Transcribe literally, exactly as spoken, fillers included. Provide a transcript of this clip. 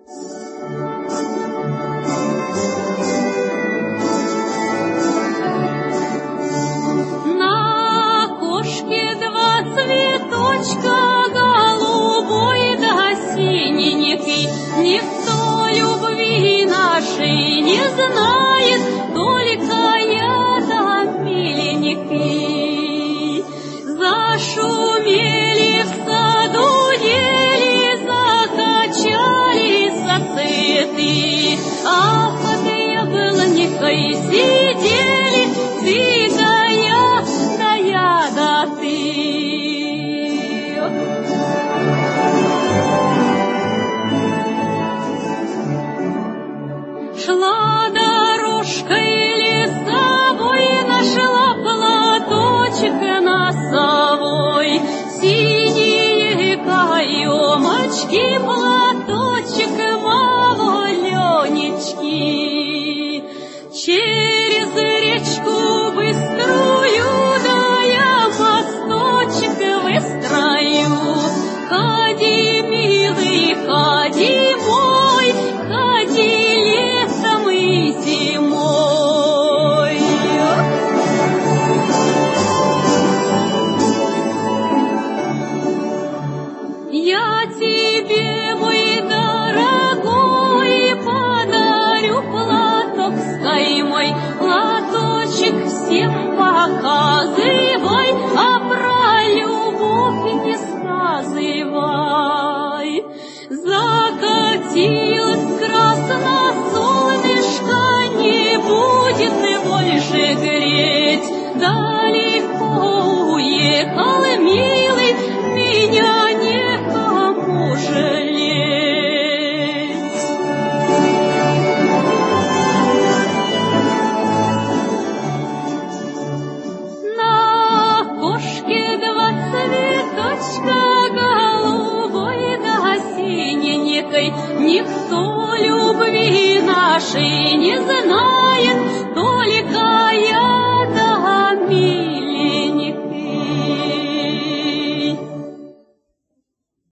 На окошке два цветочка, голубой да синенький. Никто любви нашей не знает, только я да миленький. Зашумели в саду ели, закачались цветы, а под яблонькой сидели ты да я, да я да ты. Шла дорожкой лесовой, нашла платочек носовой, синие каемочки, платочек малоленечки. Через речку быструю, да я мосточек выстрою. Ходи, милый, ходи мой, ходи летом и зимой. Я тебе, мой дорогой, подарю платок с каймой. Платочек всем показывай, а про любовь не сказывай. Закатилось красное солнышко, не будет больше греть. Далеко уехал, милый, меня некому жалеть. На окошке два цветочка, голубой да синенькой. Никто любви нашей не знает, только